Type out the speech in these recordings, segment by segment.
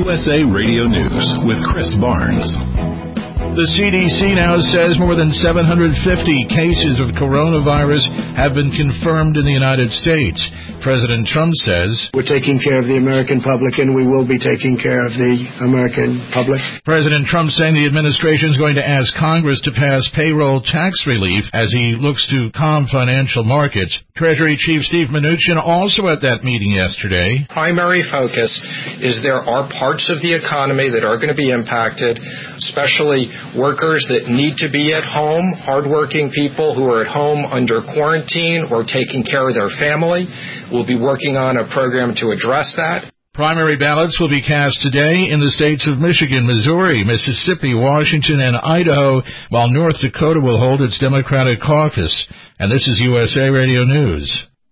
USA Radio News with Chris Barnes. The CDC now says more than 750 cases of coronavirus have been confirmed in the United States. President Trump says, "We're taking care of the American public, and we will be taking care of the American public." President Trump saying the administration is going to ask Congress to pass payroll tax relief as he looks to calm financial markets. Treasury Chief Steve Mnuchin also at that meeting yesterday. Primary focus is there are parts of the economy that are going to be impacted, especially workers that need to be at home, hardworking people who are at home under quarantine or taking care of their family. We'll be working on a program to address that. Primary ballots will be cast today in the states of Michigan, Missouri, Mississippi, Washington, and Idaho, while North Dakota will hold its Democratic caucus. And this is USA Radio News.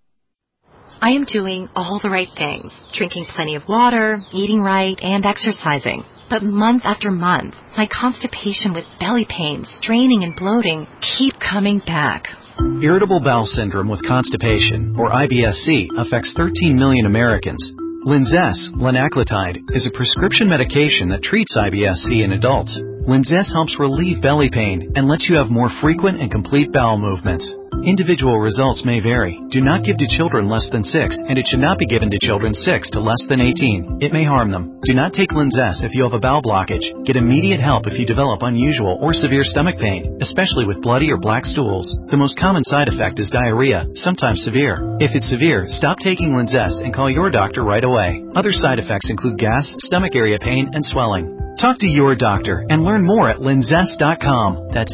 I am doing all the right things, drinking plenty of water, eating right, and exercising. But month after month, my constipation with belly pain, straining, and bloating keep coming back. Irritable bowel syndrome with constipation, or IBS-C, affects 13 million Americans. Linzess, linaclotide, is a prescription medication that treats IBS-C in adults. Linzess helps relieve belly pain and lets you have more frequent and complete bowel movements. Individual results may vary. Do not give to children less than 6, and it should not be given to children 6 to less than 18. It may harm them. Do not take Linzess if you have a bowel blockage. Get immediate help if you develop unusual or severe stomach pain, especially with bloody or black stools. The most common side effect is diarrhea, sometimes severe. If it's severe, stop taking Linzess and call your doctor right away. Other side effects include gas, stomach area pain, and swelling. Talk to your doctor and learn more at linzess.com. That's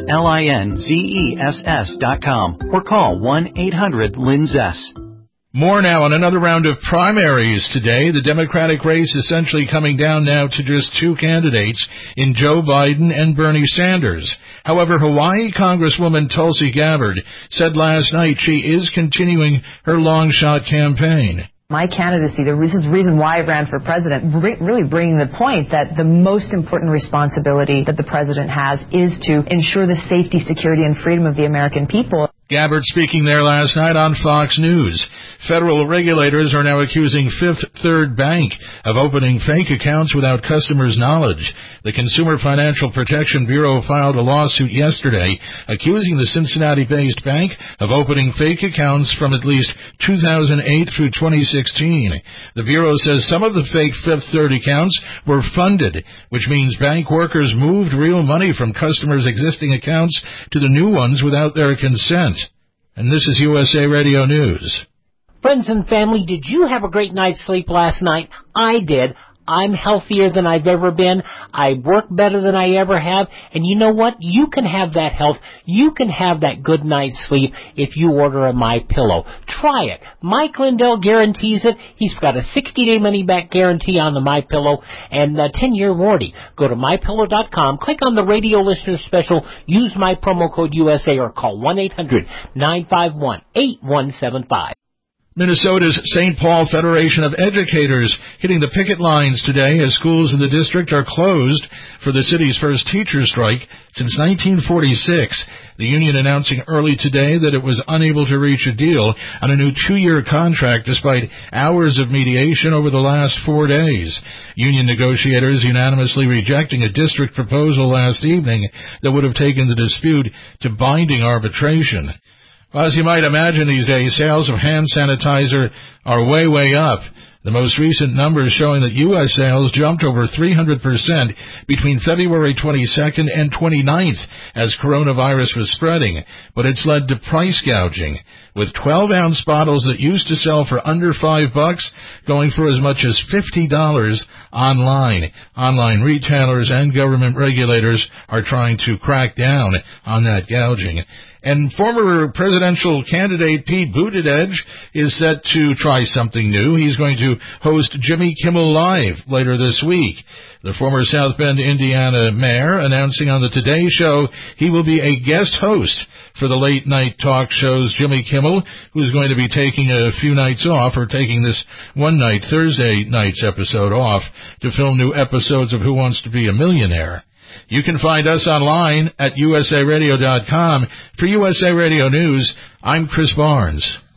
LINZESS.com. Or call 1-800-LINZESS. More now on another round of primaries today. The Democratic race essentially coming down now to just two candidates in Joe Biden and Bernie Sanders. However, Hawaii Congresswoman Tulsi Gabbard said last night she is continuing her long-shot campaign. My candidacy, this is the reason why I ran for president, really bringing the point that the most important responsibility that the president has is to ensure the safety, security, and freedom of the American people. Gabbard speaking there last night on Fox News. Federal regulators are now accusing Fifth Third Bank of opening fake accounts without customers' knowledge. The Consumer Financial Protection Bureau filed a lawsuit yesterday accusing the Cincinnati-based bank of opening fake accounts from at least 2008 through 2016. The Bureau says some of the fake Fifth Third accounts were funded, which means bank workers moved real money from customers' existing accounts to the new ones without their consent. And this is USA Radio News. Friends and family, did you have a great night's sleep last night? I did. I'm healthier than I've ever been. I work better than I ever have. And you know what? You can have that health. You can have that good night's sleep if you order a MyPillow. Try it. Mike Lindell guarantees it. He's got a 60-day money-back guarantee on the MyPillow and a 10-year warranty. Go to MyPillow.com, click on the radio listener special, use my promo code USA or call 1-800-951-8175. Minnesota's St. Paul Federation of Educators hitting the picket lines today as schools in the district are closed for the city's first teacher strike since 1946. The union announcing early today that it was unable to reach a deal on a new 2-year contract despite hours of mediation over the last 4 days. Union negotiators unanimously rejecting a district proposal last evening that would have taken the dispute to binding arbitration. Well, as you might imagine these days, sales of hand sanitizer are way up. The most recent numbers showing that U.S. sales jumped over 300% between February 22nd and 29th as coronavirus was spreading, but it's led to price gouging, with 12-ounce bottles that used to sell for under $5 going for as much as $50 online. Online retailers and government regulators are trying to crack down on that gouging. And former presidential candidate Pete Buttigieg is set to try something new. He's going to host Jimmy Kimmel Live later this week. The former South Bend, Indiana mayor announcing on the Today Show he will be a guest host for the late-night talk show's Jimmy Kimmel, who's going to be taking a few nights off, or taking this one night, Thursday night's episode off, to film new episodes of Who Wants to Be a Millionaire. You can find us online at usaradio.com. For USA Radio News, I'm Chris Barnes.